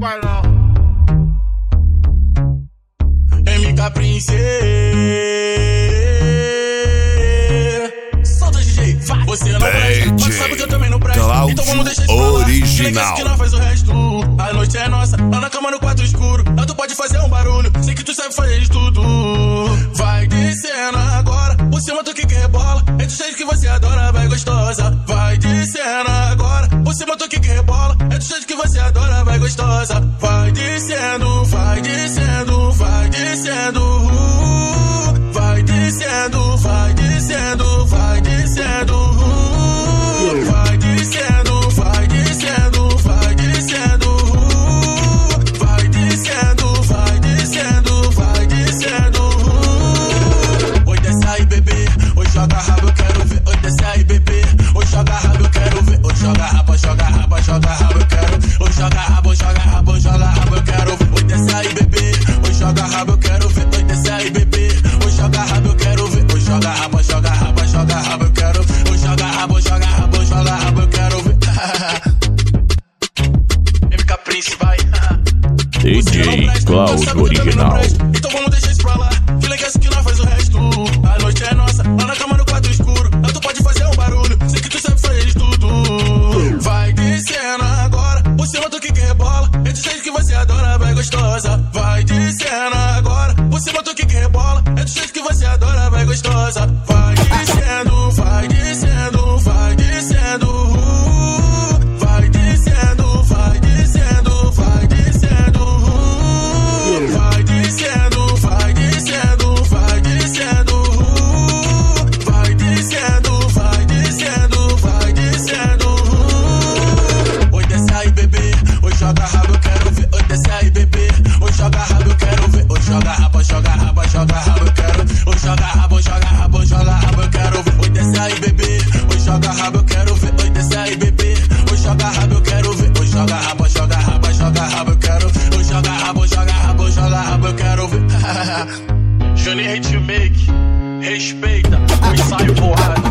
vai não. MK Prince. Solta, DJ, vai. Você não presta, mas sabe que eu também não presto. Então vamos deixar isso original. Que não faz o resto. A noite é nossa, lá na cama no quarto escuro. Lá tu pode fazer um barulho, sei que tu sabe fazer de tudo. Vai descendo agora, por cima tu que quer bola. É do jeito que você adora, vai gostosa. Vai descendo agora, por cima tu que quer bola. É do jeito que você adora, vai gostosa. Vai descendo, vai descendo, vai descendo. Vai descendo, vai descendo, vai descendo. Vai descendo, vai descendo, vai descendo. Vai descendo, vai descendo, vai descendo. Oi, desce aí, bebê. Oi, joga rabo, eu quero ver. Oi, desce aí, bebê. Oi, joga rabo, eu quero ver. Oi, joga rabo, joga rabo, joga rabo, eu quero. Oi, joga rabo, joga rabo, joga rabo, eu quero ver. Oi, desce aí, bebê. Oi, joga rabo, eu quero ver. Oi, desce aí, bebê. Oi, joga rabo, eu quero ver. Oi, joga rabo, joga rabo, joga rabo, eu quero. Oi, joga rabo, joga rabo, joga rabo, eu quero ver. MK Prince vai. DJ Cláudio Original. Então vamos deixar isso pra lá. Que legal isso que nós faz o resto. A noite é nossa, lá na cama no quarto escuro. Lá tu pode fazer um barulho, sei que tu sabe fazer de tudo. Vai descendo agora, por cima tu que quer bola. É do jeito que você adora, vai gostosa. Vai descendo agora, por cima tu que quer bola. É do jeito que você adora, vai gostosa. Vai descendo, vai descendo, vai descendo. Vai descendo, vai descendo, vai descendo. Vai descendo, vai descendo, vai descendo. Vai descendo, vai descendo, vai descendo. Oi, desce aí, bebê. Oi, joga rabo, eu quero ver. Oi, desce aí, bebê. Oi, joga rabo, eu quero ver. Oi, joga rabo, joga rabo, joga rabo, eu quero. Oi, joga rabo, joga rabo, joga rabo, eu quero ver. Oi, desce aí, bebê. Oi, joga rabo, eu quero ver. Oi, desce aí, bebê. Oi, joga rabo, eu quero ver. Oi, joga rabo, joga rabo, joga rabo, eu quero. Oi, joga rabo, joga rabo, joga rabo, eu quero ver. Johnny Hate You Make, respeita, eu ensaio porrada.